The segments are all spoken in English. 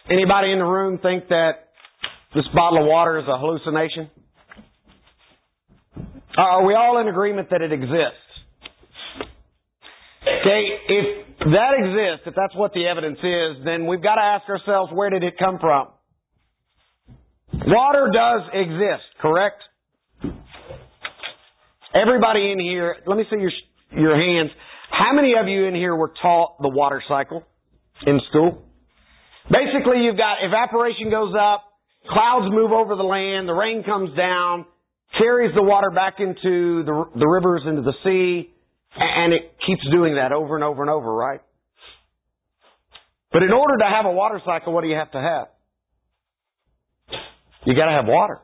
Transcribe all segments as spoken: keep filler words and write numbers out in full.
Anybody in the room think that this bottle of water is a hallucination? Are we all in agreement that it exists? Okay, if that exists, if that's what the evidence is, then we've got to ask ourselves, where did it come from? Water does exist, correct? Everybody in here, let me see your your hands. How many of you in here were taught the water cycle in school? Basically, you've got evaporation goes up, clouds move over the land, the rain comes down, carries the water back into the, the rivers, into the sea, and it keeps doing that over and over and over, right? But in order to have a water cycle, what do you have to have? You got to have water.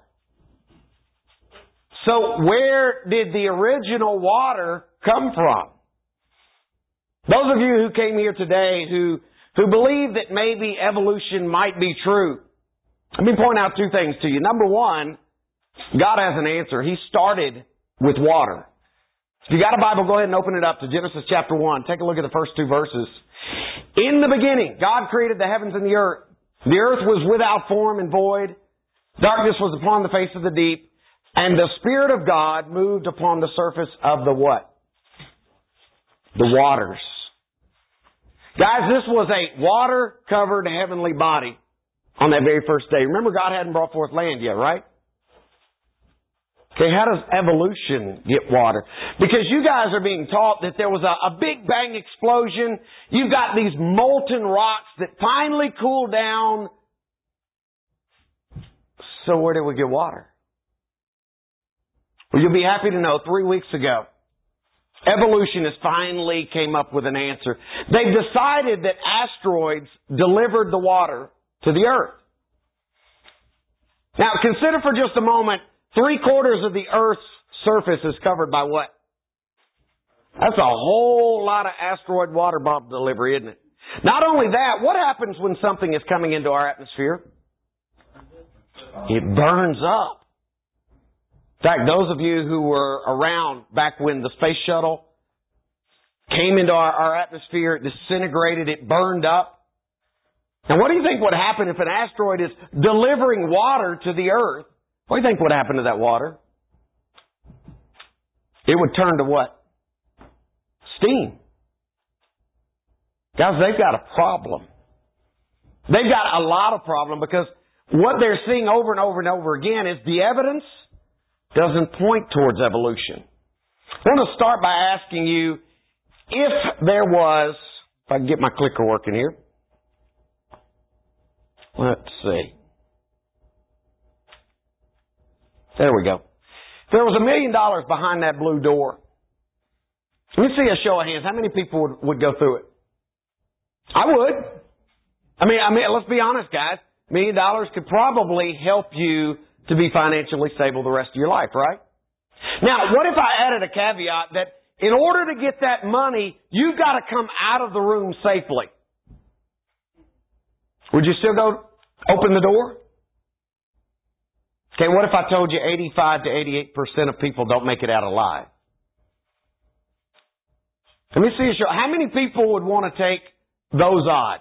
So where did the original water come from? Those of you who came here today who, who believe that maybe evolution might be true, let me point out two things to you. Number one, God has an answer. He started with water. If you got a Bible, go ahead and open it up to Genesis chapter one. Take a look at the first two verses. In the beginning, God created the heavens and the earth. The earth was without form and void. Darkness was upon the face of the deep. And the Spirit of God moved upon the surface of the what? The waters. Guys, this was a water-covered heavenly body on that very first day. Remember, God hadn't brought forth land yet, right? Okay, how does evolution get water? Because you guys are being taught that there was a, a big bang explosion. You've got these molten rocks that finally cooled down. So where did we get water? Well, you'll be happy to know three weeks ago, evolutionists finally came up with an answer. They've decided that asteroids delivered the water to the earth. Now, consider for just a moment, three quarters of the earth's surface is covered by what? That's a whole lot of asteroid water bomb delivery, isn't it? Not only that, what happens when something is coming into our atmosphere? It burns up. In fact, those of you who were around back when the space shuttle came into our, our atmosphere, it disintegrated, it burned up. Now, what do you think would happen if an asteroid is delivering water to the earth? What do you think would happen to that water? It would turn to what? Steam. Guys, they've got a problem. They've got a lot of problem because what they're seeing over and over and over again is the evidence doesn't point towards evolution. I want to start by asking you if there was, if I can get my clicker working here. Let's see. There we go. If there was a million dollars behind that blue door, let me see a show of hands. How many people would, would go through it? I would. I mean, I mean, let's be honest, guys. A million dollars could probably help you to be financially stable the rest of your life, right? Now, what if I added a caveat that in order to get that money, you've got to come out of the room safely? Would you still go open the door? Okay, what if I told you eighty-five to eighty-eight percent of people don't make it out alive? Let me see a show. How many people would want to take those odds?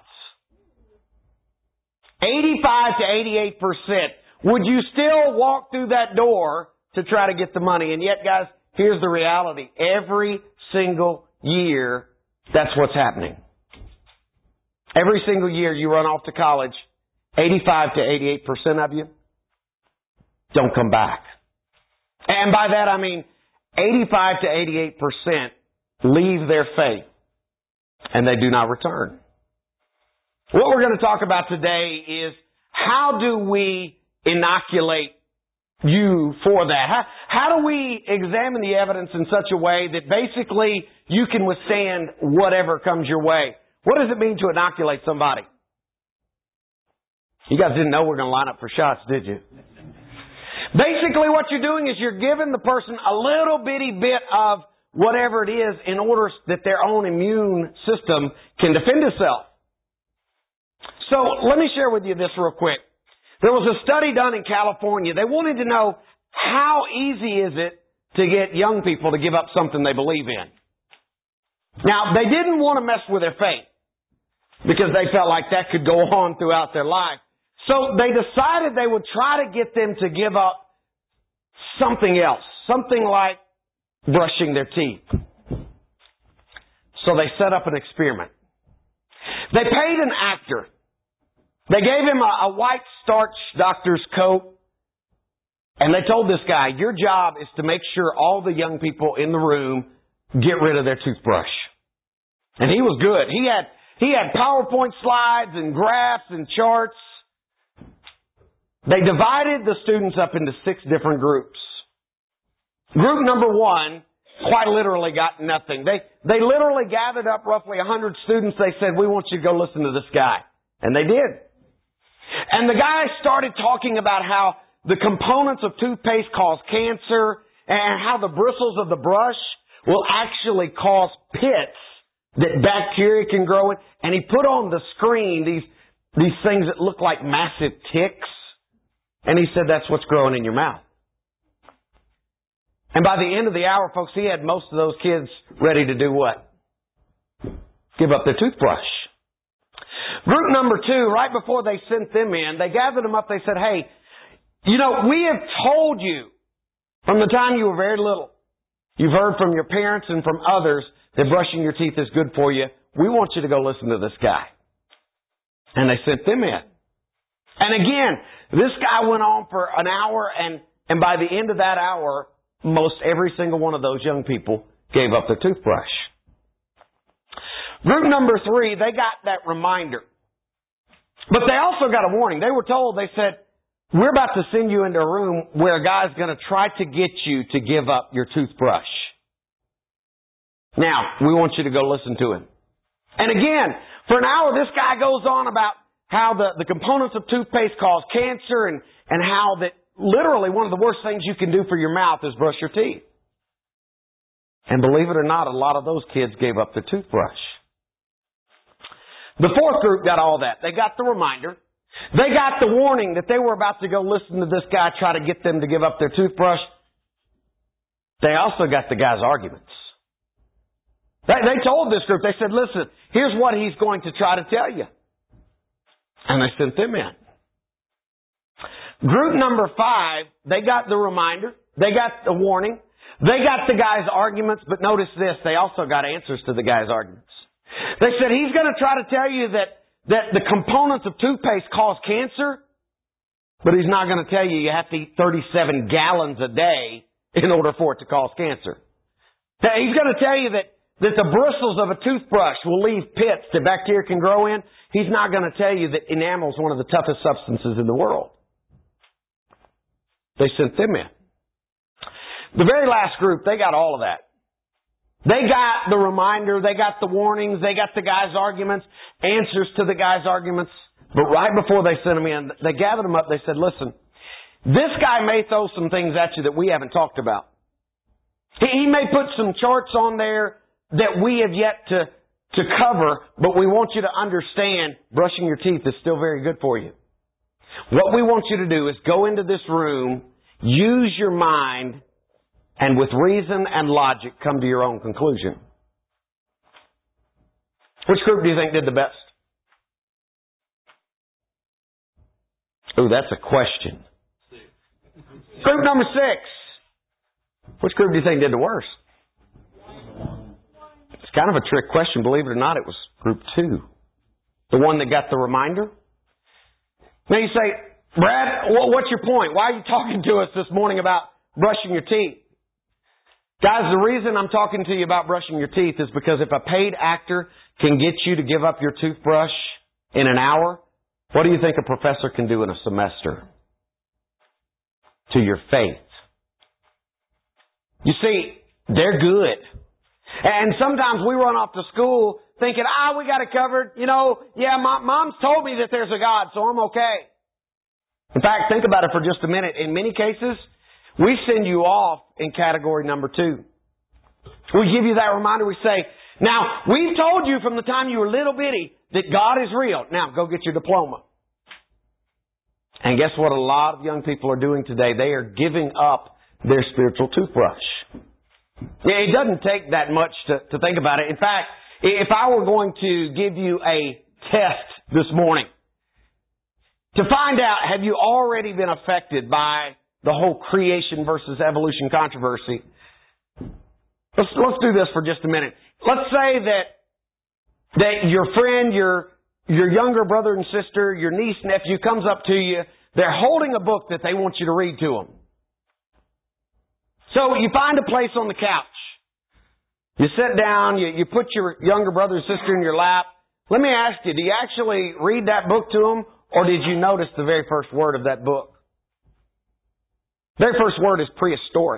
eighty-five to eighty-eight percent. Would you still walk through that door to try to get the money? And yet, guys, here's the reality. Every single year, that's what's happening. Every single year you run off to college, eighty-five to eighty-eight percent of you don't come back. And by that I mean eighty-five to eighty-eight percent leave their faith and they do not return. What we're going to talk about today is how do we inoculate you for that? How, how do we examine the evidence in such a way that basically you can withstand whatever comes your way? What does it mean to inoculate somebody? You guys didn't know we were going to line up for shots, did you? Basically what you're doing is you're giving the person a little bitty bit of whatever it is in order that their own immune system can defend itself. So let me share with you this real quick. There was a study done in California. They wanted to know how easy is it to get young people to give up something they believe in. Now, they didn't want to mess with their faith. because they felt like that could go on throughout their life. So they decided they would try to get them to give up something else, something like brushing their teeth. So they set up an experiment. They paid an actor. They gave him a, a white starch doctor's coat. And they told this guy, your job is to make sure all the young people in the room get rid of their toothbrush. And he was good. He had, he had PowerPoint slides and graphs and charts. They divided the students up into six different groups. Group number one quite literally got nothing. They, they literally gathered up roughly one hundred students. They said, we want you to go listen to this guy. And they did. And the guy started talking about how the components of toothpaste cause cancer and how the bristles of the brush will actually cause pits that bacteria can grow in. And he put on the screen these, these things that look like massive ticks. And he said, that's what's growing in your mouth. And by the end of the hour, folks, he had most of those kids ready to do what? Give up their toothbrush. Group number two, right before they sent them in, they gathered them up. They said, hey, you know, we have told you from the time you were very little. You've heard from your parents and from others that brushing your teeth is good for you. We want you to go listen to this guy. And they sent them in. And again, this guy went on for an hour, and, and by the end of that hour, most every single one of those young people gave up their toothbrush. Group number three, they got that reminder. But they also got a warning. They were told, they said, we're about to send you into a room where a guy's going to try to get you to give up your toothbrush. Now, we want you to go listen to him. And again, for an hour, this guy goes on about how the, the components of toothpaste cause cancer and, and how that literally one of the worst things you can do for your mouth is brush your teeth. And believe it or not, a lot of those kids gave up their toothbrush. The fourth group got all that. They got the reminder. They got the warning that they were about to go listen to this guy try to get them to give up their toothbrush. They also got the guy's arguments. They, they told this group, they said, listen, here's what he's going to try to tell you. And they sent them in. Group number five, they got the reminder. They got the warning. They got the guy's arguments, but notice this, they also got answers to the guy's arguments. They said he's going to try to tell you that, that the components of toothpaste cause cancer, but he's not going to tell you you have to eat thirty-seven gallons a day in order for it to cause cancer. He's going to tell you that, that the bristles of a toothbrush will leave pits that bacteria can grow in. He's not going to tell you that enamel is one of the toughest substances in the world. They sent them in. The very last group, they got all of that. They got the reminder, they got the warnings, they got the guy's arguments, answers to the guy's arguments. But right before they sent them in, they gathered them up, they said, listen, this guy may throw some things at you that we haven't talked about. He, he may put some charts on there that we have yet to, to cover, but we want you to understand brushing your teeth is still very good for you. What we want you to do is go into this room, use your mind, and with reason and logic, come to your own conclusion. Which group do you think did the best? Ooh, that's a question. Group number six. Which group do you think did the worst? It's kind of a trick question. Believe it or not, it was group two. The one that got the reminder. Now you say, Brad, what's your point? Why are you talking to us this morning about brushing your teeth? Guys, the reason I'm talking to you about brushing your teeth is because if a paid actor can get you to give up your toothbrush in an hour, what do you think a professor can do in a semester to your faith? You see, they're good. And sometimes we run off to school thinking, ah, we got it covered. You know, yeah, my, mom's told me that there's a God, so I'm okay. In fact, think about it for just a minute. In many cases, we send you off in category number two. We give you that reminder. We say, now, we've told you from the time you were little bitty that God is real. Now, go get your diploma. And guess what a lot of young people are doing today? They are giving up their spiritual toothbrush. It doesn't take that much to, to think about it. In fact, if I were going to give you a test this morning to find out, have you already been affected by the whole creation versus evolution controversy? Let's, let's do this for just a minute. Let's say that, that your friend, your, your younger brother and sister, your niece, nephew comes up to you. They're holding a book that they want you to read to them. So you find a place on the couch. You sit down, you, you put your younger brother or sister in your lap. Let me ask you, do you actually read that book to them, or did you notice the very first word of that book? The very first word is prehistoric.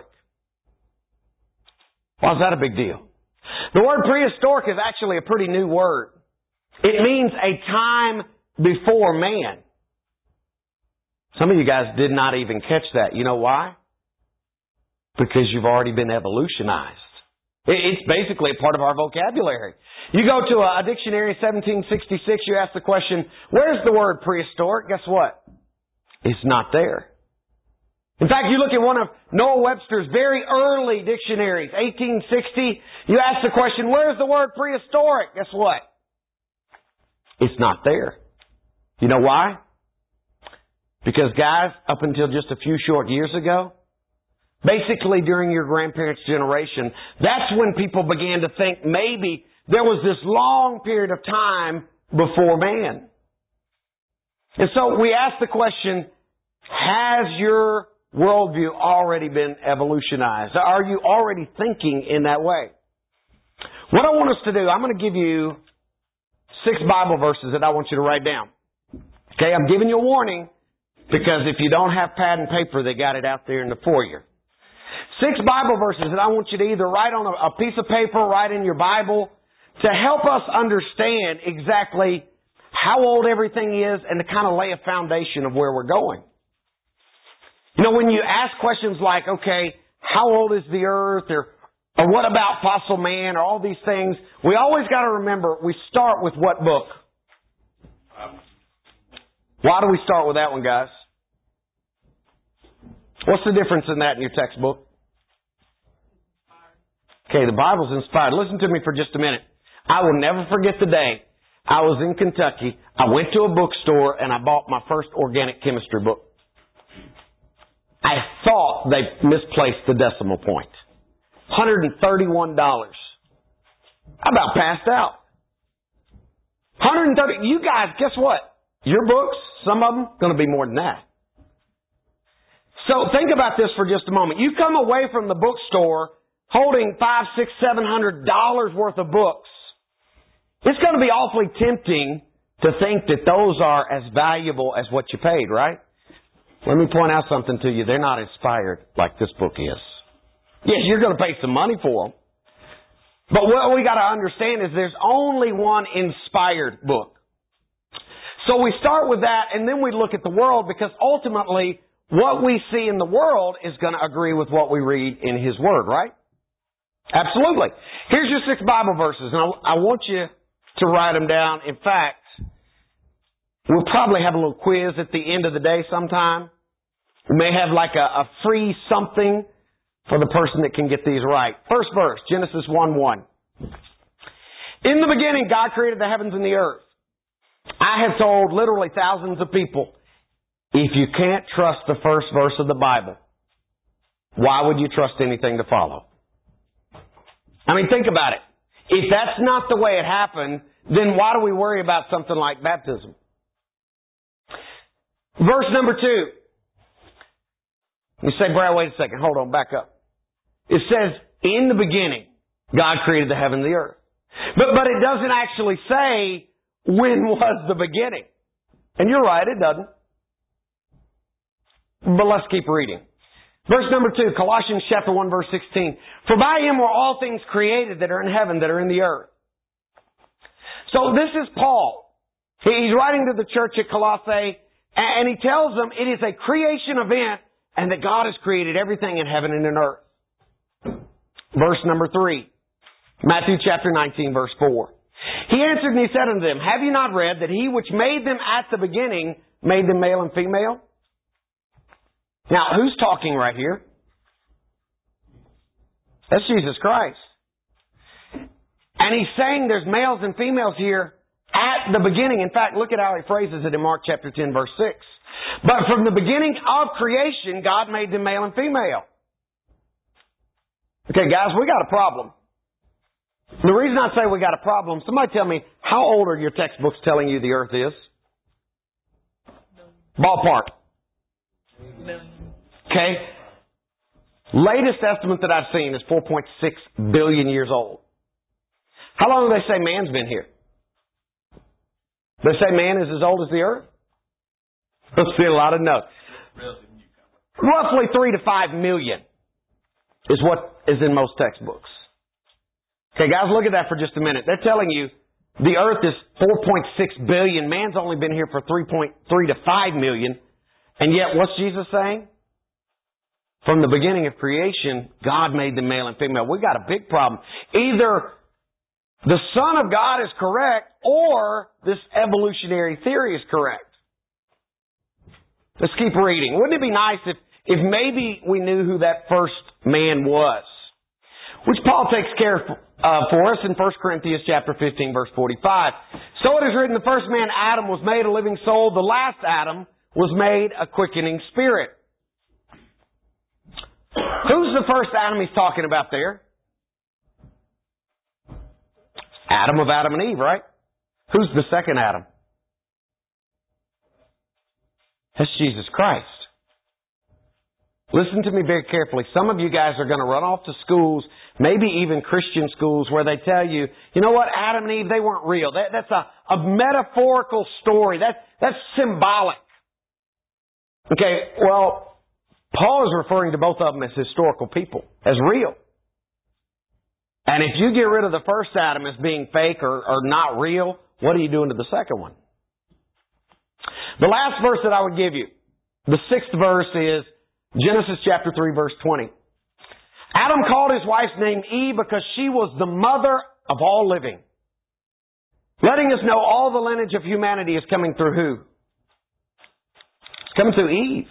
Why is that a big deal? The word prehistoric is actually a pretty new word. It means a time before man. Some of you guys did not even catch that. You know why? Because you've already been evolutionized. It's basically a part of our vocabulary. You go to a dictionary, seventeen sixty-six, you ask the question, where's the word prehistoric? Guess what? It's not there. In fact, you look at one of Noah Webster's very early dictionaries, eighteen sixty, you ask the question, where's the word prehistoric? Guess what? It's not there. You know why? Because guys, up until just a few short years ago, basically during your grandparents' generation, that's when people began to think maybe there was this long period of time before man. And so we ask the question, has your worldview already been evolutionized? Are you already thinking in that way? What I want us to do, I'm going to give you six Bible verses that I want you to write down. Okay, I'm giving you a warning because if you don't have pad and paper, they got it out there in the foyer. Six Bible verses that I want you to either write on a, a piece of paper, write in your Bible, to help us understand exactly how old everything is and to kind of lay a foundation of where we're going. You know, when you ask questions like, okay, how old is the earth, or, or what about fossil man, or all these things, we always got to remember, we start with what book? Why do we start with that one, guys? What's the difference in that in your textbook? Okay, the Bible's inspired. Listen to me for just a minute. I will never forget the day I was in Kentucky. I went to a bookstore and I bought my first organic chemistry book. I thought they misplaced the decimal point. one hundred thirty-one dollars. I about passed out. one hundred thirty dollars. You guys, guess what? Your books, some of them, going to be more than that. So think about this for just a moment. You come away from the bookstore holding five, six, seven hundred dollars worth of books. It's going to be awfully tempting to think that those are as valuable as what you paid, right? Let me point out something to you. They're not inspired like this book is. Yes, you're going to pay some money for them. But what we got to understand is there's only one inspired book. So we start with that and then we look at the world, because ultimately what we see in the world is going to agree with what we read in His Word, right? Absolutely. Here's your six Bible verses, and I, I want you to write them down. In fact, we'll probably have a little quiz at the end of the day sometime. We may have like a, a free something for the person that can get these right. First verse, Genesis one one. In the beginning, God created the heavens and the earth. I have told literally thousands of people, if you can't trust the first verse of the Bible, why would you trust anything to follow? I mean, think about it. If that's not the way it happened, then why do we worry about something like baptism? Verse number two. You say, Brad, wait a second. Hold on, back up. It says, in the beginning, God created the heaven and the earth. But, but it doesn't actually say, when was the beginning? And you're right, it doesn't. But let's keep reading. Verse number two, Colossians chapter one, verse sixteen. For by Him were all things created that are in heaven, that are in the earth. So this is Paul. He's writing to the church at Colossae, and he tells them it is a creation event, and that God has created everything in heaven and in earth. Verse number three, Matthew chapter nineteen, verse four. He answered and He said unto them, have you not read that He which made them at the beginning made them male and female? Now, who's talking right here? That's Jesus Christ. And He's saying there's males and females here at the beginning. In fact, look at how he phrases it in Mark chapter ten, verse six. But from the beginning of creation, God made them male and female. Okay, guys, we got a problem. The reason I say we got a problem, somebody tell me, how old are your textbooks telling you the earth is? Ballpark. Okay. Latest estimate that I've seen is four point six billion years old. How long do they say man's been here? They say man is as old as the earth? Let's see a lot of no. Roughly three to five million is what is in most textbooks. Okay, guys, look at that for just a minute. They're telling you the earth is four point six billion. Man's only been here for three point three to five million. And yet, what's Jesus saying? From the beginning of creation, God made them male and female. We got a big problem. Either the Son of God is correct, or this evolutionary theory is correct. Let's keep reading. Wouldn't it be nice if, if maybe we knew who that first man was? Which Paul takes care of uh, for us in First Corinthians chapter fifteen, verse forty-five. So it is written, the first man, Adam, was made a living soul. The last Adam was made a quickening spirit. Who's the first Adam he's talking about there? Adam of Adam and Eve, right? Who's the second Adam? That's Jesus Christ. Listen to me very carefully. Some of you guys are going to run off to schools, maybe even Christian schools, where they tell you, you know what, Adam and Eve, they weren't real. That, that's a, a metaphorical story. That, that's symbolic. Okay, well, Paul is referring to both of them as historical people, as real. And if you get rid of the first Adam as being fake or, or not real, what are you doing to the second one? The last verse that I would give you, the sixth verse, is Genesis chapter three, verse twenty. Adam called his wife's name Eve because she was the mother of all living. Letting us know all the lineage of humanity is coming through who? It's coming through Eve.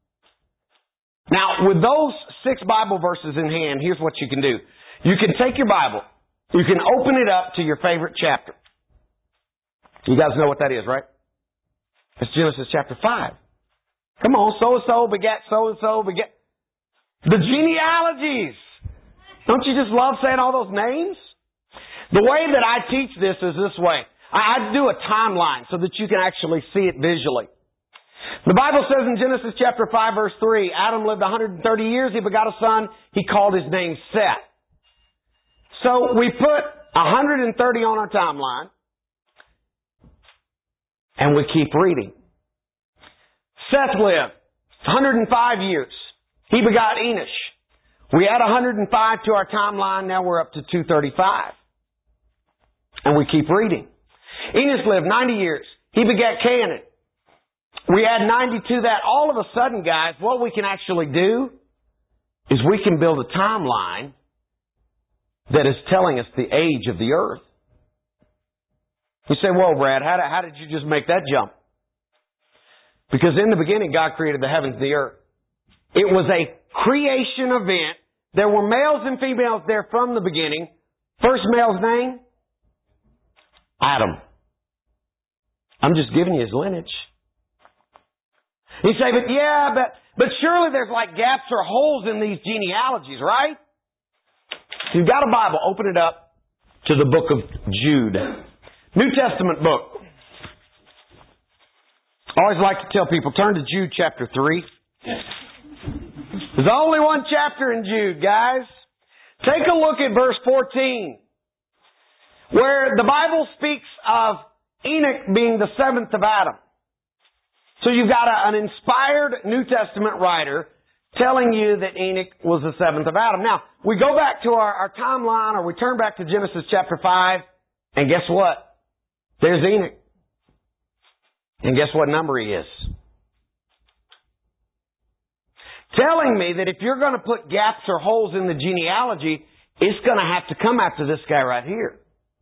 Now, with those six Bible verses in hand, here's what you can do. You can take your Bible. You can open it up to your favorite chapter. You guys know what that is, right? It's Genesis chapter five. Come on, so-and-so begat so-and-so begat. The genealogies. Don't you just love saying all those names? The way that I teach this is this way. I do a timeline so that you can actually see it visually. The Bible says in Genesis chapter five, verse three, Adam lived one hundred thirty years. He begot a son. He called his name Seth. So we put one hundred thirty on our timeline, and we keep reading. Seth lived one hundred five years. He begot Enosh. We add one hundred five to our timeline. Now we're up to two hundred thirty-five. And we keep reading. Enosh lived ninety years. He begat Cainan. We add ninety to that. All of a sudden, guys, what we can actually do is we can build a timeline that is telling us the age of the earth. You say, whoa, Brad, how did, how did you just make that jump? Because in the beginning, God created the heavens and the earth. It was a creation event. There were males and females there from the beginning. First male's name? Adam. I'm just giving you his lineage. You say, but yeah, but, but surely there's like gaps or holes in these genealogies, right? If you've got a Bible, open it up to the book of Jude. New Testament book. I always like to tell people, turn to Jude chapter three. There's only one chapter in Jude, guys. Take a look at verse fourteen, where the Bible speaks of Enoch being the seventh of Adam. So you've got a, an inspired New Testament writer telling you that Enoch was the seventh of Adam. Now, we go back to our, our timeline, or we turn back to Genesis chapter five, and guess what? There's Enoch. And guess what number he is? Telling me that if you're going to put gaps or holes in the genealogy, it's going to have to come after this guy right here.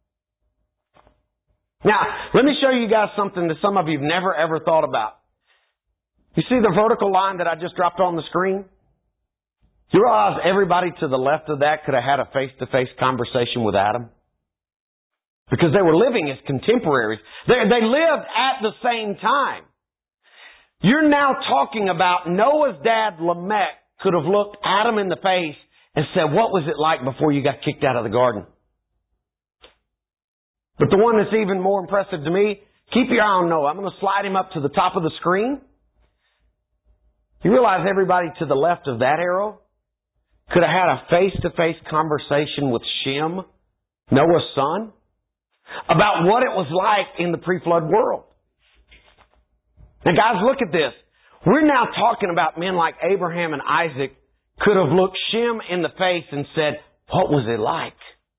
Now, let me show you guys something that some of you have never ever thought about. You see the vertical line that I just dropped on the screen? You realize everybody to the left of that could have had a face-to-face conversation with Adam? Because they were living as contemporaries. They, they lived at the same time. You're now talking about Noah's dad, Lamech, could have looked Adam in the face and said, what was it like before you got kicked out of the garden? But the one that's even more impressive to me, keep your eye on Noah. I'm going to slide him up to the top of the screen. You realize everybody to the left of that arrow could have had a face-to-face conversation with Shem, Noah's son, about what it was like in the pre-flood world. Now guys, look at this. We're now talking about men like Abraham and Isaac could have looked Shem in the face and said, what was it like?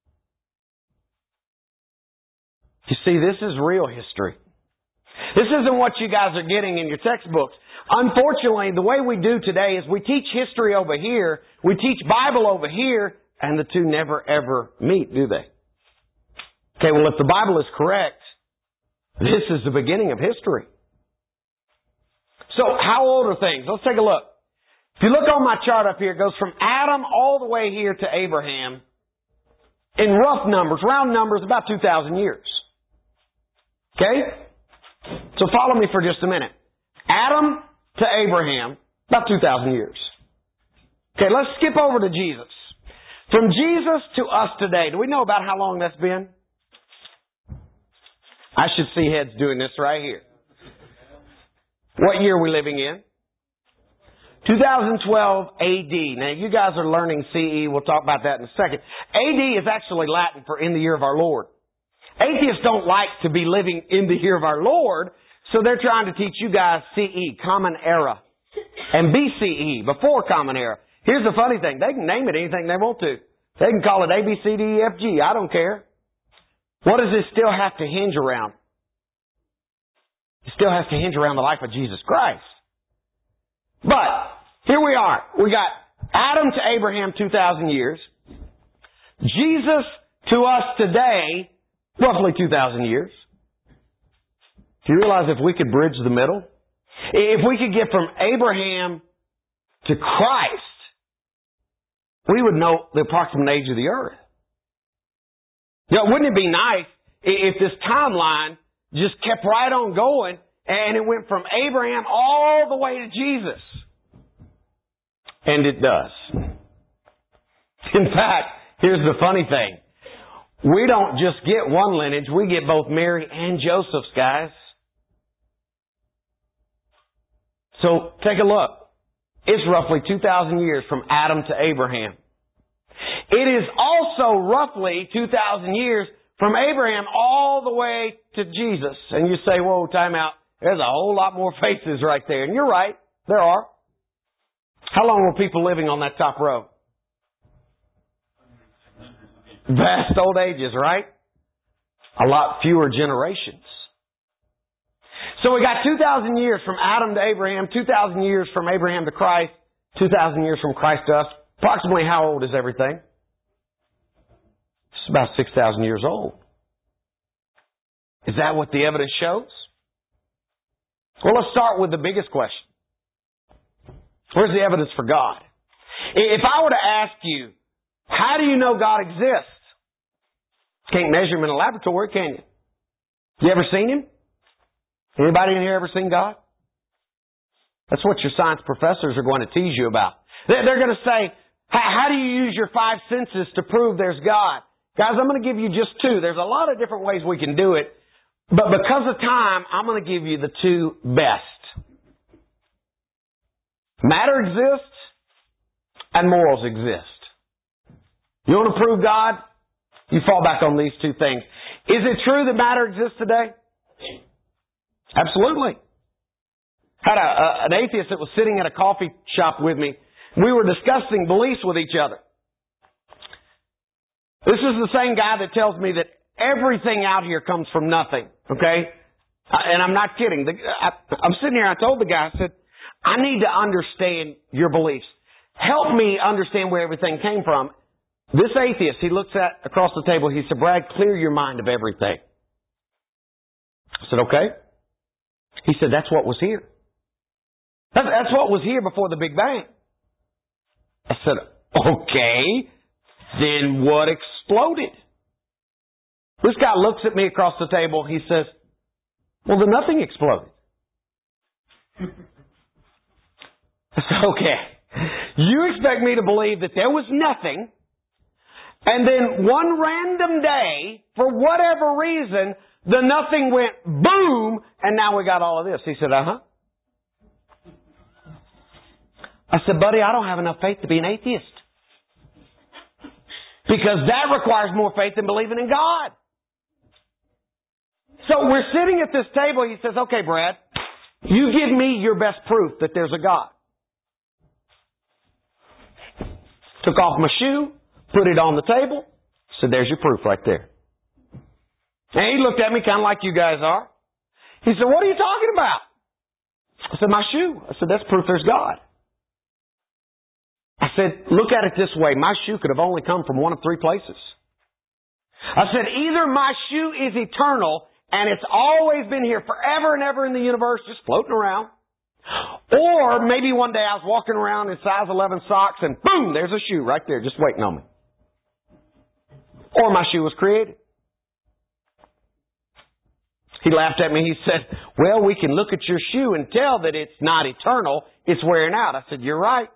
You see, this is real history. This isn't what you guys are getting in your textbooks. Unfortunately, the way we do today is we teach history over here, we teach Bible over here, and the two never ever meet, do they? Okay, well, if the Bible is correct, this is the beginning of history. So, how old are things? Let's take a look. If you look on my chart up here, it goes from Adam all the way here to Abraham. In rough numbers, round numbers, about two thousand years. Okay? So follow me for just a minute. Adam to Abraham, about two thousand years. Okay, let's skip over to Jesus. From Jesus to us today, do we know about how long that's been? I should see heads doing this right here. What year are we living in? two thousand twelve A D. Now, you guys are learning C E. We'll talk about that in a second. A D is actually Latin for in the year of our Lord. Atheists don't like to be living in the year of our Lord, so they're trying to teach you guys C E, Common Era, and B C E, before Common Era. Here's the funny thing. They can name it anything they want to. They can call it A, B, C, D, E, F, G. I don't care. What does this still have to hinge around? It still has to hinge around the life of Jesus Christ. But here we are. We got Adam to Abraham, two thousand years. Jesus to us today, roughly two thousand years. Do you realize if we could bridge the middle? If we could get from Abraham to Christ, we would know the approximate age of the earth. You know, wouldn't it be nice if this timeline just kept right on going and it went from Abraham all the way to Jesus? And it does. In fact, here's the funny thing. We don't just get one lineage, we get both Mary and Joseph's, guys. So take a look. It's roughly two thousand years from Adam to Abraham. It is also roughly two thousand years from Abraham all the way to Jesus. And you say, whoa, time out. There's a whole lot more faces right there. And you're right. There are. How long were people living on that top row? Vast old ages, right? A lot fewer generations. So we got two thousand years from Adam to Abraham, two thousand years from Abraham to Christ, two thousand years from Christ to us. Approximately how old is everything? It's about six thousand years old. Is that what the evidence shows? Well, let's start with the biggest question. Where's the evidence for God? If I were to ask you, how do you know God exists? Can't measure him in a laboratory, can you? You ever seen him? Anybody in here ever seen God? That's what your science professors are going to tease you about. They're going to say, how do you use your five senses to prove there's God? Guys, I'm going to give you just two. There's a lot of different ways we can do it. But because of time, I'm going to give you the two best. Matter exists and morals exist. You want to prove God? You fall back on these two things. Is it true that matter exists today? Absolutely. Had a, a, an atheist that was sitting at a coffee shop with me. We were discussing beliefs with each other. This is the same guy that tells me that everything out here comes from nothing. Okay? And I'm not kidding. The, I, I'm sitting here, I told the guy, I said, I need to understand your beliefs. Help me understand where everything came from. This atheist, he looks at across the table, he said, Brad, clear your mind of everything. I said, okay. He said, that's what was here. That's, that's what was here before the Big Bang. I said, okay, then what exploded? This guy looks at me across the table. He says, well, the nothing exploded. I said, okay. You expect me to believe that there was nothing, and then one random day, for whatever reason, the nothing went boom, and now we got all of this. He said, uh-huh. I said, buddy, I don't have enough faith to be an atheist. Because that requires more faith than believing in God. So we're sitting at this table. He says, okay, Brad, you give me your best proof that there's a God. Took off my shoe, put it on the table, said, there's your proof right there. And he looked at me kind of like you guys are. He said, what are you talking about? I said, my shoe. I said, that's proof there's God. I said, look at it this way. My shoe could have only come from one of three places. I said, either my shoe is eternal and it's always been here forever and ever in the universe, just floating around. Or maybe one day I was walking around in size eleven socks and boom, there's a shoe right there just waiting on me. Or my shoe was created. He laughed at me. He said, well, we can look at your shoe and tell that it's not eternal. It's wearing out. I said, you're right.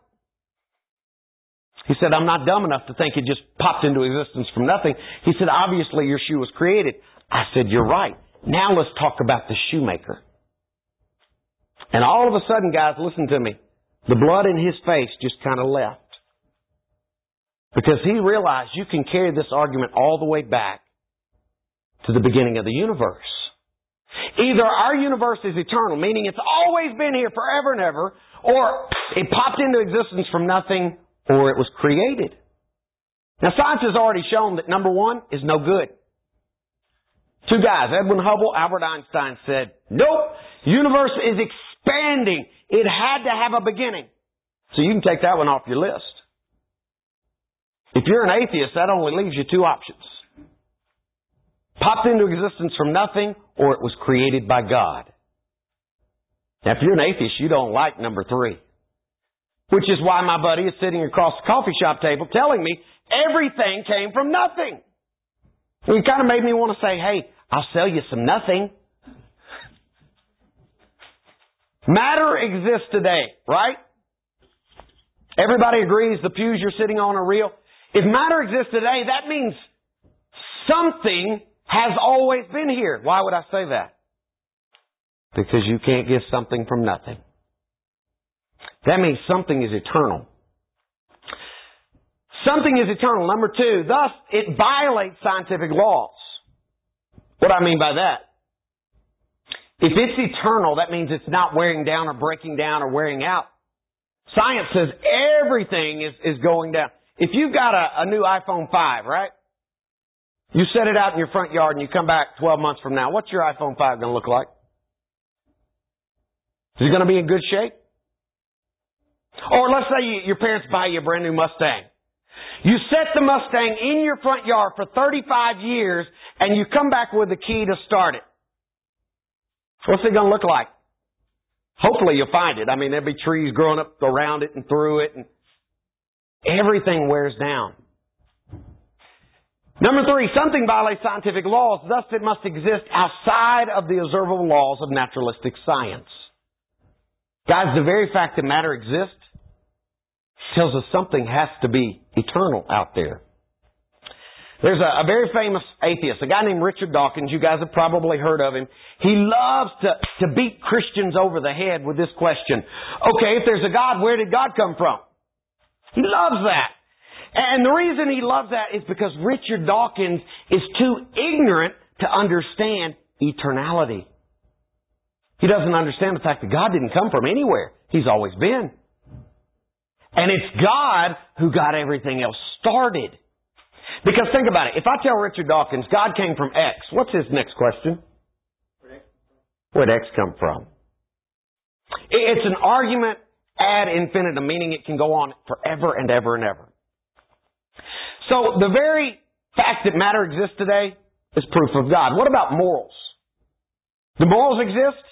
He said, I'm not dumb enough to think it just popped into existence from nothing. He said, obviously your shoe was created. I said, you're right. Now let's talk about the shoemaker. And all of a sudden, guys, listen to me. The blood in his face just kind of left. Because he realized you can carry this argument all the way back to the beginning of the universe. Either our universe is eternal, meaning it's always been here forever and ever, or it popped into existence from nothing, or it was created. Now, science has already shown that number one is no good. Two guys, Edwin Hubble, Albert Einstein, said, nope, universe is expanding. It had to have a beginning. So you can take that one off your list. If you're an atheist, that only leaves you two options. Popped into existence from nothing, or it was created by God. Now, if you're an atheist, you don't like number three. Which is why my buddy is sitting across the coffee shop table telling me everything came from nothing. It kind of made me want to say, hey, I'll sell you some nothing. Matter exists today, right? Everybody agrees the pews you're sitting on are real. If matter exists today, that means something has always been here. Why would I say that? Because you can't get something from nothing. That means something is eternal. Something is eternal. Number two, thus it violates scientific laws. What do I mean by that? If it's eternal, that means it's not wearing down or breaking down or wearing out. Science says everything is, is going down. If you've got a, a new iPhone five, right? You set it out in your front yard and you come back twelve months from now, what's your iPhone five going to look like? Is it going to be in good shape? Or let's say you, your parents buy you a brand new Mustang. You set the Mustang in your front yard for thirty-five years and you come back with the key to start it. What's it going to look like? Hopefully you'll find it. I mean, there'll be trees growing up around it and through it, and everything wears down. Number three, something violates scientific laws, thus it must exist outside of the observable laws of naturalistic science. Guys, the very fact that matter exists tells us something has to be eternal out there. There's a, a very famous atheist, a guy named Richard Dawkins. You guys have probably heard of him. He loves to, to beat Christians over the head with this question. Okay, if there's a God, where did God come from? He loves that. And the reason he loves that is because Richard Dawkins is too ignorant to understand eternality. He doesn't understand the fact that God didn't come from anywhere. He's always been. And it's God who got everything else started. Because think about it. If I tell Richard Dawkins God came from X, what's his next question? Where'd X come from? It's an argument ad infinitum, meaning it can go on forever and ever and ever. So the very fact that matter exists today is proof of God. What about morals? Do morals exist?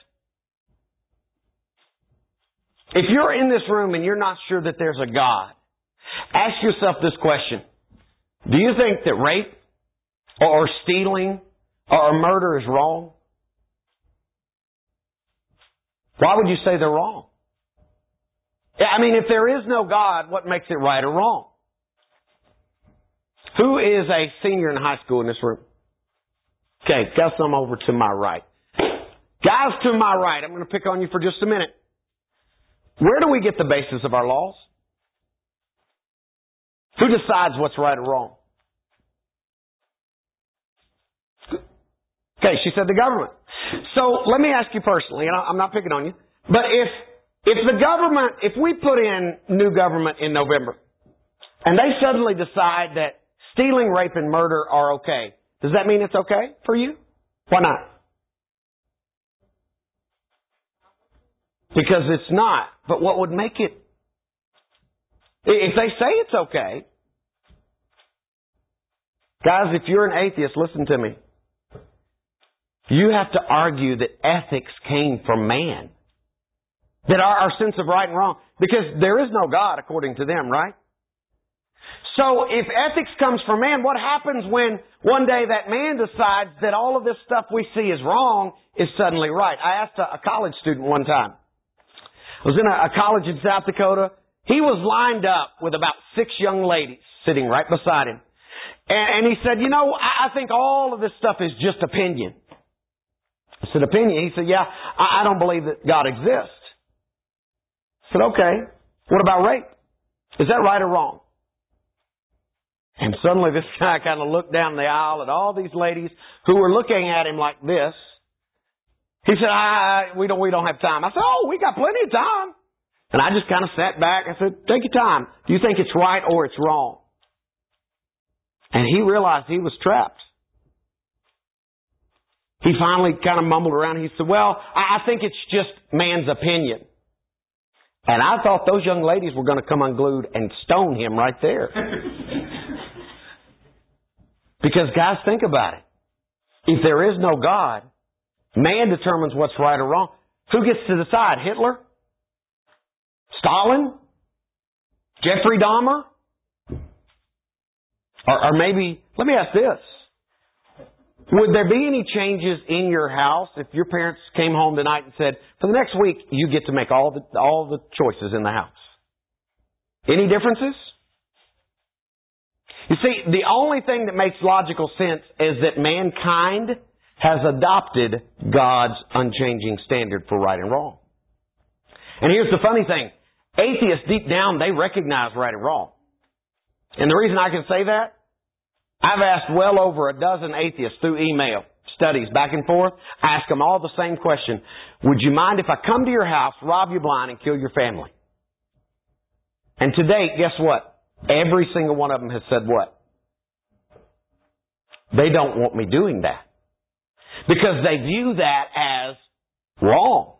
If you're in this room and you're not sure that there's a God, ask yourself this question. Do you think that rape, or stealing or murder is wrong? Why would you say they're wrong? I mean, if there is no God, what makes it right or wrong? Who is a senior in high school in this room? Okay, got some over to my right. Guys to my right, I'm going to pick on you for just a minute. Where do we get the basis of our laws? Who decides what's right or wrong? Okay, she said the government. So let me ask you personally, and I'm not picking on you, but if if the government, if we put in new government in November, and they suddenly decide that stealing, rape, and murder are okay, does that mean it's okay for you? Why not? Because it's not. But what would make it? If they say it's okay, guys, if you're an atheist, listen to me. You have to argue that ethics came from man. That our, our sense of right and wrong, because there is no God according to them, right? So if ethics comes from man, what happens when one day that man decides that all of this stuff we see is wrong is suddenly right? I asked a, a college student one time. I was in a, a college in South Dakota. He was lined up with about six young ladies sitting right beside him. And, and he said, you know, I, I think all of this stuff is just opinion. I said, opinion? He said, yeah, I, I don't believe that God exists. I said, okay, what about rape? Is that right or wrong? And suddenly this guy kind of looked down the aisle at all these ladies who were looking at him like this. He said, I, we don't, we don't have time. I said, oh, we got plenty of time. And I just kind of sat back. I said, take your time. Do you think it's right or it's wrong? And he realized he was trapped. He finally kind of mumbled around. He said, well, I think it's just man's opinion. And I thought those young ladies were going to come unglued and stone him right there. Because guys, think about it. If there is no God, man determines what's right or wrong. Who gets to decide? Hitler? Stalin? Jeffrey Dahmer? Or, or maybe, let me ask this. Would there be any changes in your house if your parents came home tonight and said, for the next week, you get to make all the, all the choices in the house? Any differences? You see, the only thing that makes logical sense is that mankind has adopted God's unchanging standard for right and wrong. And here's the funny thing. Atheists, deep down, they recognize right and wrong. And the reason I can say that, I've asked well over a dozen atheists through email, studies, back and forth. I ask them all the same question. Would you mind if I come to your house, rob you blind, and kill your family? And to date, guess what? Every single one of them has said what? They don't want me doing that. Because they view that as wrong.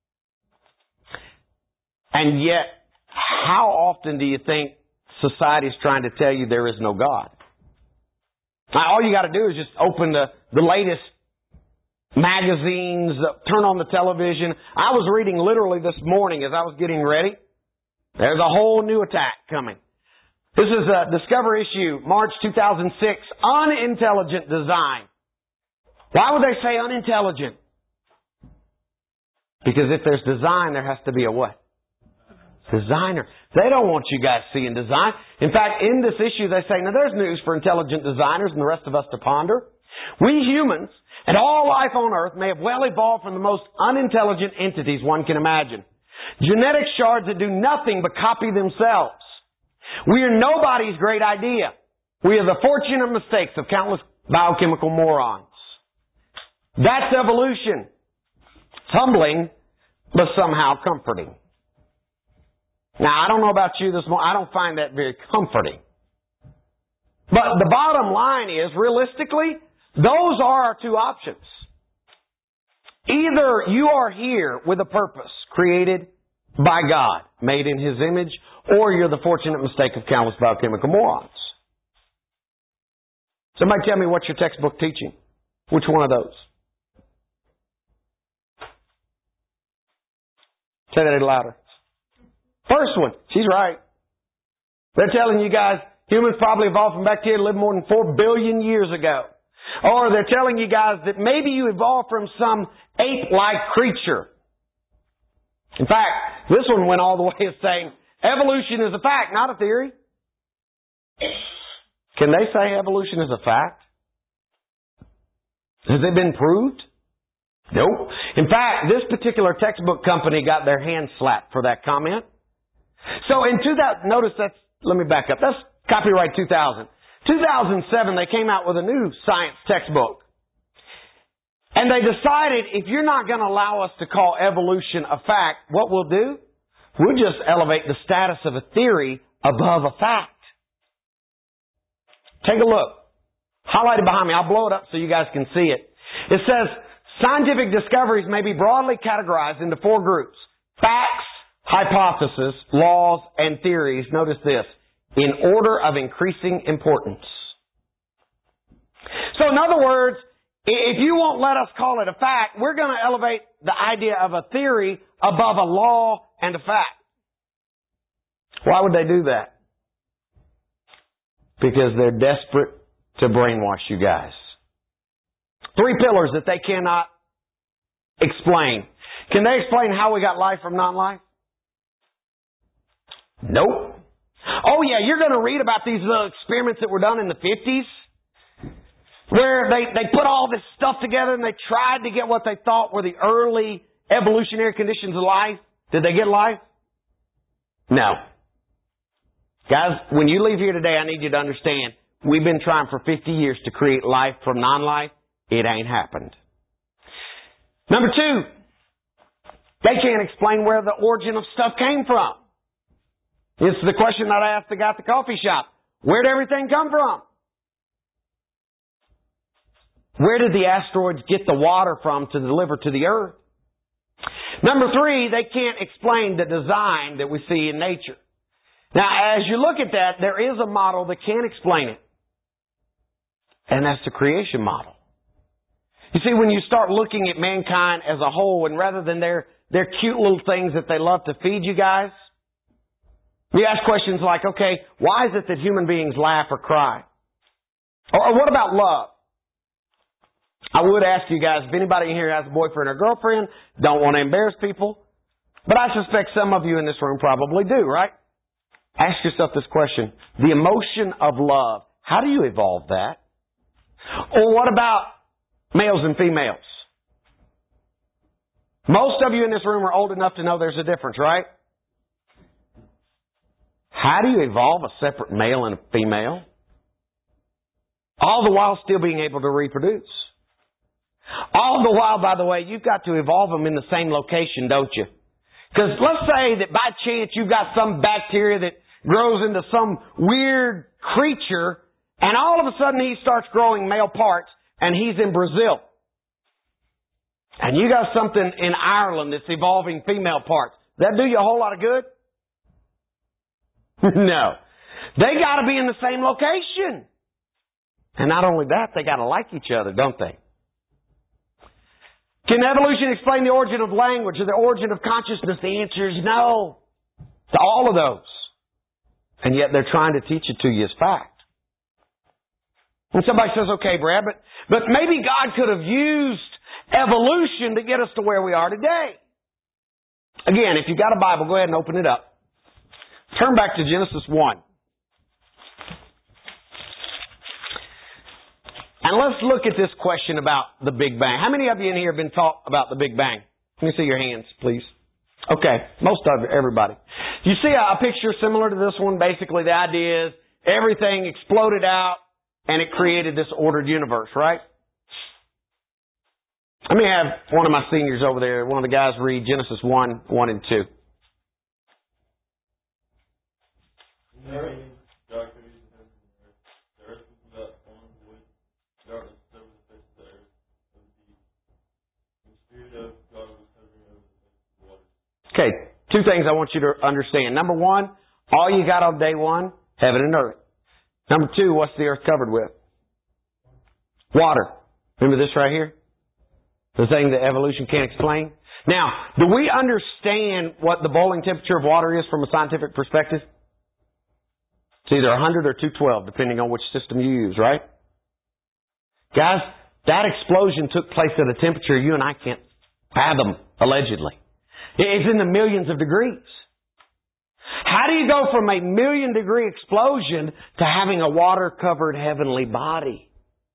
And yet, how often do you think society is trying to tell you there is no God? Now, all you got to do is just open the, the latest magazines, uh, turn on the television. I was reading literally this morning as I was getting ready. There's a whole new attack coming. This is a Discover issue, March two thousand six, unintelligent design. Why would they say unintelligent? Because if there's design, there has to be a what? Designer. They don't want you guys seeing design. In fact, in this issue, they say, now there's news for intelligent designers and the rest of us to ponder. We humans and all life on Earth may have well evolved from the most unintelligent entities one can imagine. Genetic shards that do nothing but copy themselves. We are nobody's great idea. We are the fortunate mistakes of countless biochemical morons. That's evolution. It's humbling, but somehow comforting. Now, I don't know about you this morning. I don't find that very comforting. But the bottom line is, realistically, those are our two options. Either you are here with a purpose, created by God, made in His image, or you're the fortunate mistake of countless biochemical morons. Somebody tell me what's your textbook teaching. Which one of those? Say that a little louder. First one. She's right. They're telling you guys humans probably evolved from bacteria to live more than four billion years ago. Or they're telling you guys that maybe you evolved from some ape-like creature. In fact, this one went all the way as saying, evolution is a fact, not a theory. Can they say evolution is a fact? Has it been proved? Nope. In fact, this particular textbook company got their hand slapped for that comment. So in two thousand, notice that's, let me back up. That's copyright two thousand. two thousand seven, they came out with a new science textbook. And they decided, if you're not going to allow us to call evolution a fact, what we'll do? We'll just elevate the status of a theory above a fact. Take a look. Highlighted behind me. I'll blow it up so you guys can see it. It says, scientific discoveries may be broadly categorized into four groups. Facts, hypotheses, laws, and theories. Notice this. In order of increasing importance. So in other words, if you won't let us call it a fact, we're going to elevate the idea of a theory above a law and a fact. Why would they do that? Because they're desperate to brainwash you guys. Three pillars that they cannot explain. Can they explain how we got life from non-life? Nope. Oh yeah, you're going to read about these little experiments that were done in the fifties where they, they put all this stuff together and they tried to get what they thought were the early evolutionary conditions of life. Did they get life? No. Guys, when you leave here today, I need you to understand, we've been trying for fifty years to create life from non-life. It ain't happened. Number two, they can't explain where the origin of stuff came from. It's the question that I asked the guy at the coffee shop. Where did everything come from? Where did the asteroids get the water from to deliver to the earth? Number three, they can't explain the design that we see in nature. Now, as you look at that, there is a model that can explain it. And that's the creation model. You see, when you start looking at mankind as a whole, and rather than their, their cute little things that they love to feed you guys, you ask questions like, okay, why is it that human beings laugh or cry? Or, or what about love? I would ask you guys, if anybody in here has a boyfriend or girlfriend, don't want to embarrass people, but I suspect some of you in this room probably do, right? Ask yourself this question. The emotion of love, how do you evolve that? Or what about males and females? Most of you in this room are old enough to know there's a difference, right? How do you evolve a separate male and a female? All the while still being able to reproduce. All the while, by the way, you've got to evolve them in the same location, don't you? Because let's say that by chance you've got some bacteria that grows into some weird creature, and all of a sudden he starts growing male parts, and he's in Brazil. And you got something in Ireland that's evolving female parts. That do you a whole lot of good? No. They got to be in the same location. And not only that, they got to like each other, don't they? Can evolution explain the origin of language or the origin of consciousness? The answer is no. To all of those. And yet they're trying to teach it to you as fact. And somebody says, okay, Brad, but, but maybe God could have used evolution to get us to where we are today. Again, if you've got a Bible, go ahead and open it up. Turn back to Genesis one. And let's look at this question about the Big Bang. How many of you in here have been taught about the Big Bang? Let me see your hands, please. Okay, most of everybody. You see a picture similar to this one? Basically, the idea is everything exploded out and it created this ordered universe, right? Let me have one of my seniors over there, one of the guys, read Genesis one, one and two. Okay, two things I want you to understand. Number one, all you got on day one, heaven and earth. Number two, what's the earth covered with? Water. Remember this right here? The thing that evolution can't explain? Now, do we understand what the boiling temperature of water is from a scientific perspective? It's either one hundred or two twelve, depending on which system you use, right? Guys, that explosion took place at a temperature you and I can't fathom, allegedly. It's in the millions of degrees. How do you go from a million degree explosion to having a water covered heavenly body?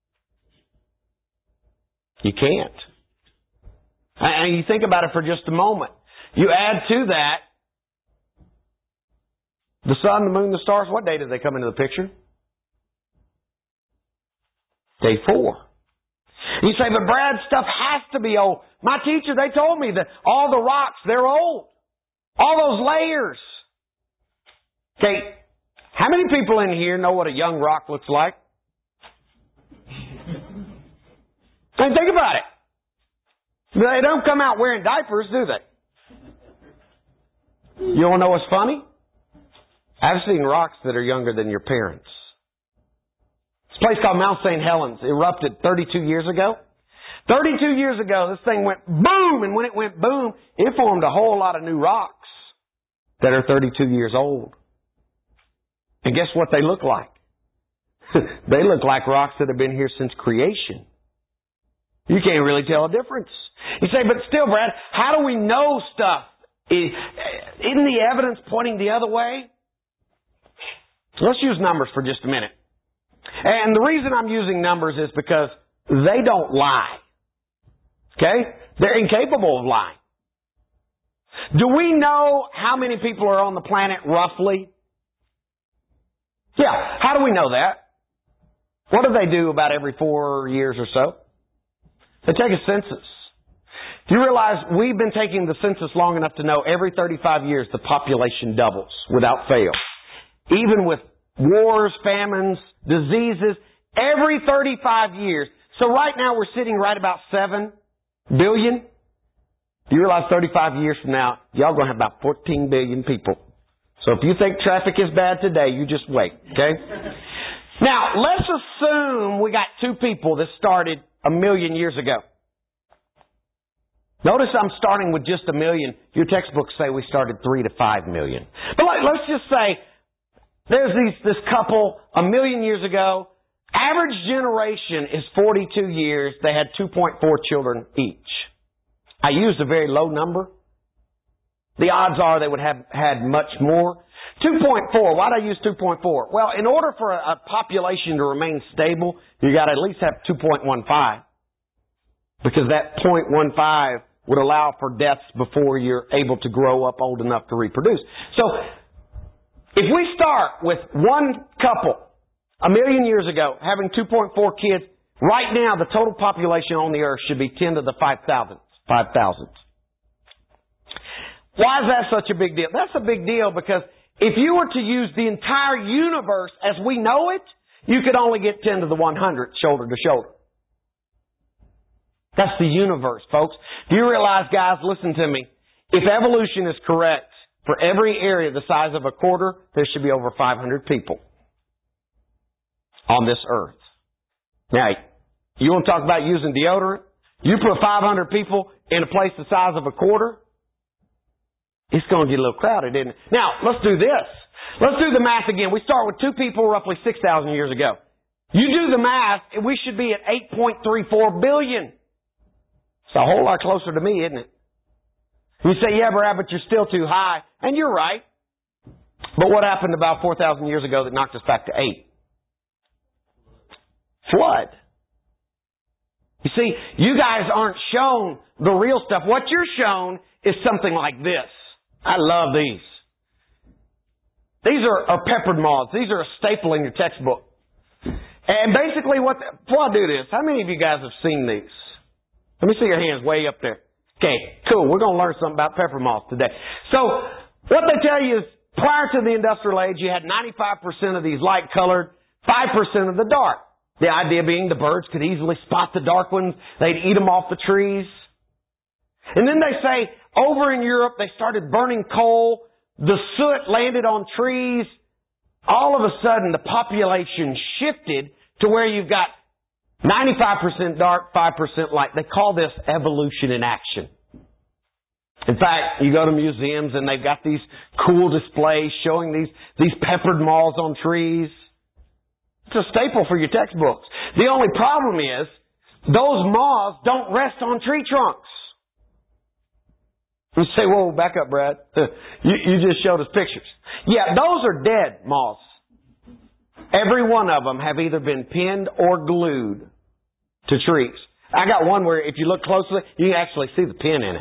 You can't. And you think about it for just a moment. You add to that the sun, the moon, the stars. What day did they come into the picture? Day four. You say, but Brad, stuff has to be old. My teacher, they told me that all the rocks, they're old. All those layers. Okay, how many people in here know what a young rock looks like? And think about it. They don't come out wearing diapers, do they? You want to know what's funny? I've seen rocks that are younger than your parents. This place called Mount Saint Helens erupted thirty-two years ago. thirty-two years ago, this thing went boom, and when it went boom, it formed a whole lot of new rocks that are thirty-two years old. And guess what they look like? They look like rocks that have been here since creation. You can't really tell a difference. You say, but still, Brad, how do we know stuff? Isn't the evidence pointing the other way? Let's use numbers for just a minute. And the reason I'm using numbers is because they don't lie. Okay? They're incapable of lying. Do we know how many people are on the planet roughly? Yeah. How do we know that? What do they do about every four years or so? They take a census. Do you realize we've been taking the census long enough to know every thirty-five years the population doubles without fail? Even with wars, famines, diseases, every thirty-five years. So right now we're sitting right about seven billion. Do you realize thirty-five years from now, y'all going to have about fourteen billion people? So if you think traffic is bad today, you just wait, okay? Now, let's assume we got two people that started a million years ago. Notice I'm starting with just a million. Your textbooks say we started three to five million. But let's just say there's these, this couple a million years ago. Average generation is forty-two years. They had two point four children each. I used a very low number. The odds are they would have had much more. two point four. Why did I use two point four? Well, in order for a, a population to remain stable, you got to at least have two point one five. Because that zero point one five would allow for deaths before you're able to grow up old enough to reproduce. So, if we start with one couple a million years ago having two point four kids, right now the total population on the earth should be ten to the five thousandth. five thousandth. Why is that such a big deal? That's a big deal because if you were to use the entire universe as we know it, you could only get ten to the one hundredth shoulder to shoulder. That's the universe, folks. Do you realize, guys, listen to me. If evolution is correct, for every area the size of a quarter, there should be over five hundred people on this earth. Now, you want to talk about using deodorant? You put five hundred people in a place the size of a quarter, it's going to get a little crowded, isn't it? Now, let's do this. Let's do the math again. We start with two people roughly six thousand years ago. You do the math, and we should be at eight point three four billion. It's a whole lot closer to me, isn't it? You say, yeah, Brad, but you're still too high. And you're right. But what happened about four thousand years ago that knocked us back to eight? Flood. You see, you guys aren't shown the real stuff. What you're shown is something like this. I love these. These are, are peppered moths. These are a staple in your textbook. And basically what... The, before I do this, how many of you guys have seen these? Let me see your hands way up there. Okay, cool. We're going to learn something about pepper moths today. So, what they tell you is, prior to the industrial age, you had ninety-five percent of these light-colored, five percent of the dark. The idea being the birds could easily spot the dark ones. They'd eat them off the trees. And then they say, over in Europe, they started burning coal. The soot landed on trees. All of a sudden, the population shifted to where you've got ninety-five percent dark, five percent light. They call this evolution in action. In fact, you go to museums and they've got these cool displays showing these, these peppered moths on trees. It's a staple for your textbooks. The only problem is those moths don't rest on tree trunks. You say, whoa, back up, Brad. you, you just showed us pictures. Yeah, those are dead moths. Every one of them have either been pinned or glued to trees. I got one where if you look closely, you can actually see the pin in it.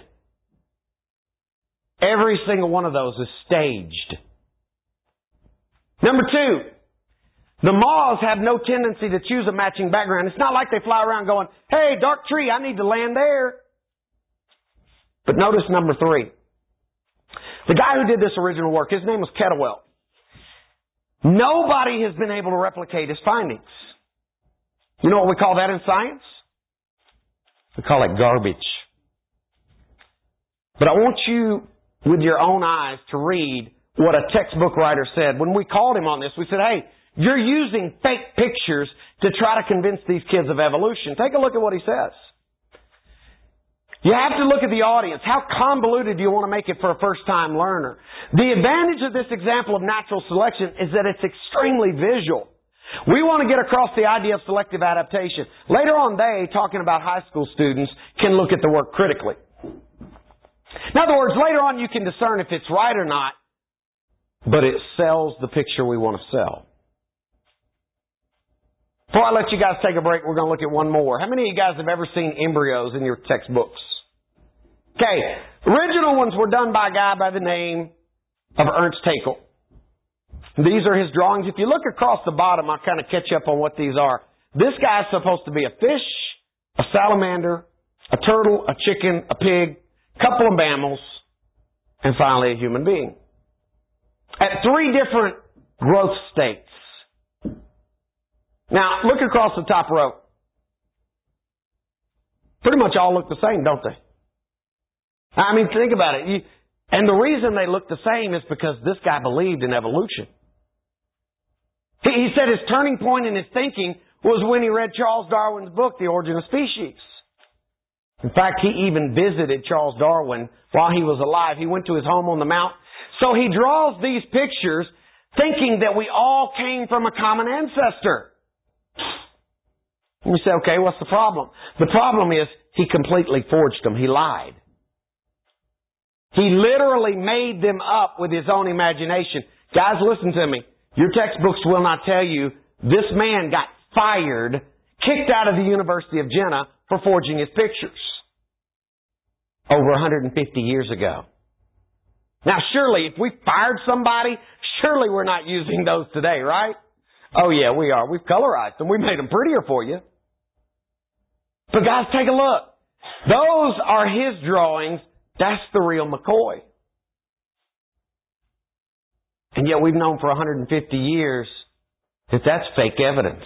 Every single one of those is staged. Number two, the moths have no tendency to choose a matching background. It's not like they fly around going, hey, dark tree, I need to land there. But notice number three. The guy who did this original work, his name was Kettlewell. Nobody has been able to replicate his findings. You know what we call that in science? We call it garbage. But I want you, with your own eyes, to read what a textbook writer said. When we called him on this, we said, hey, you're using fake pictures to try to convince these kids of evolution. Take a look at what he says. You have to look at the audience. How convoluted do you want to make it for a first-time learner? The advantage of this example of natural selection is that it's extremely visual. We want to get across the idea of selective adaptation. Later on, they, talking about high school students, can look at the work critically. In other words, later on you can discern if it's right or not, but it sells the picture we want to sell. Before I let you guys take a break, we're going to look at one more. How many of you guys have ever seen embryos in your textbooks? Okay, original ones were done by a guy by the name of Ernst Haeckel. These are his drawings. If you look across the bottom, I'll kind of catch up on what these are. This guy's supposed to be a fish, a salamander, a turtle, a chicken, a pig, a couple of mammals, and finally a human being. At three different growth states. Now, look across the top row. Pretty much all look the same, don't they? I mean, think about it. You, and the reason they look the same is because this guy believed in evolution. He, he said his turning point in his thinking was when he read Charles Darwin's book, The Origin of Species. In fact, he even visited Charles Darwin while he was alive. He went to his home on the Mount. So he draws these pictures thinking that we all came from a common ancestor. And you say, okay, what's the problem? The problem is he completely forged them. He lied. He literally made them up with his own imagination. Guys, listen to me. Your textbooks will not tell you this man got fired, kicked out of the University of Jena for forging his pictures over one hundred fifty years ago. Now, surely, if we fired somebody, surely we're not using those today, right? Oh, yeah, we are. We've colorized them. We made them prettier for you. But guys, take a look. Those are his drawings. That's the real McCoy. And yet we've known for one hundred fifty years that that's fake evidence.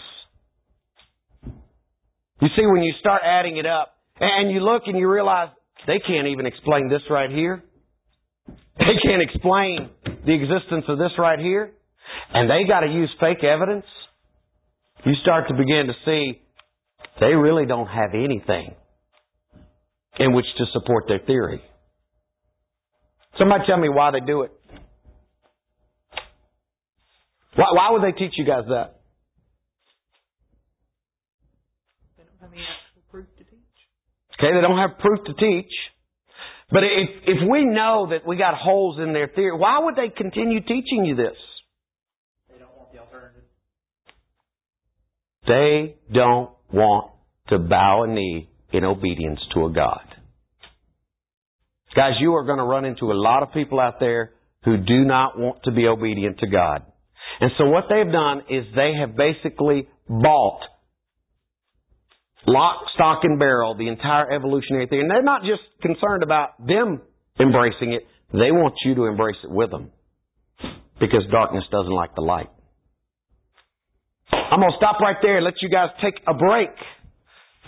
You see, when you start adding it up, and you look and you realize they can't even explain this right here. They can't explain the existence of this right here. And they got to use fake evidence. You start to begin to see they really don't have anything in which to support their theory. Somebody tell me why they do it. Why, why would they teach you guys that? They don't have any actual proof to teach. Okay, they don't have proof to teach. But if, if we know that we got holes in their theory, why would they continue teaching you this? They don't want the alternative. They don't want to bow a knee in obedience to a God. Guys, you are going to run into a lot of people out there who do not want to be obedient to God. And so what they've done is they have basically bought lock, stock, and barrel the entire evolutionary theory. And they're not just concerned about them embracing it. They want you to embrace it with them. Because darkness doesn't like the light. I'm going to stop right there and let you guys take a break.